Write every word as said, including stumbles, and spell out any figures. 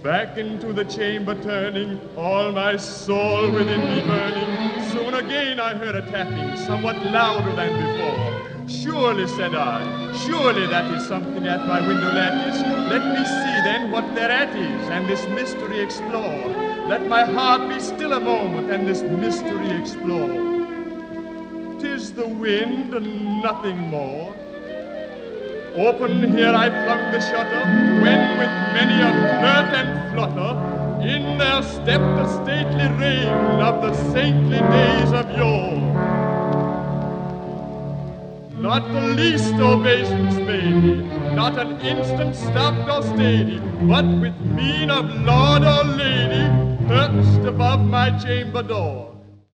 Back into the chamber turning, all my soul within me burning. Soon again I heard a tapping, somewhat louder than before. Surely, said I, surely that is something at my window lattice. Let me see then what thereat is, and this mystery explore. Let my heart be still a moment, and this mystery explore. 'Tis the wind and nothing more. Open here I flung the shutter, when with many a flirt and flutter, in there stepped the stately reign of the saintly days of yore. Not the least obeisance made he, not an instant stopped or stayed he, but with mien of lord or lady, perched above my chamber door.